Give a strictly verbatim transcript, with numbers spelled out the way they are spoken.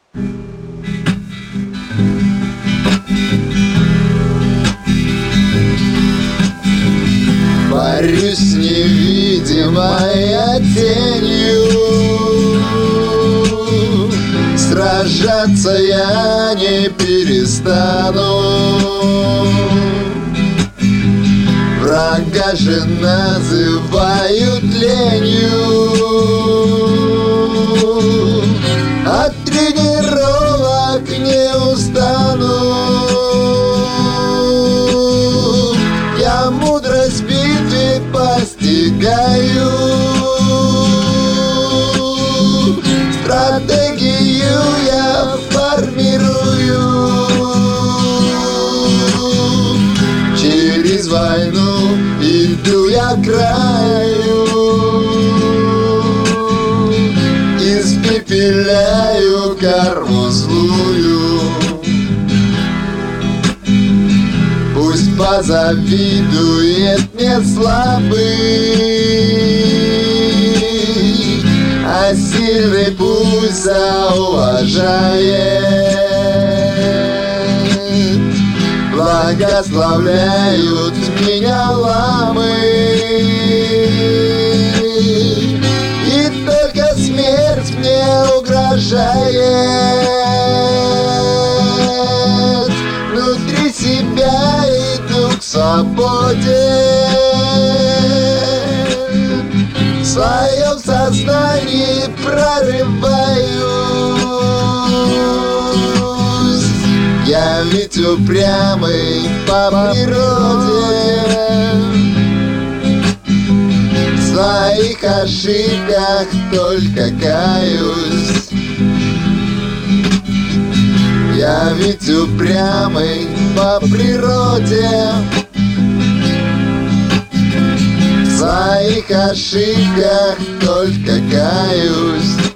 Борюсь с невидимой тенью, сражаться я не перестану. Врага же называют ленью, от тренировок не устану. Я мудрость битвы постигаю, стратегию я формирую. Через войну иду я к краю, испепеляю карму злую. Пусть позавидует мне слабый, а сильный пусть зауважает. Благословляют меня ламы, и только смерть мне угрожает. Внутри себя иду к свободе, в своем сознании прорываюсь. Я ведь упрямый по природе, в своих ошибках только каюсь. Я ведь упрямый по природе, в своих ошибках только каюсь.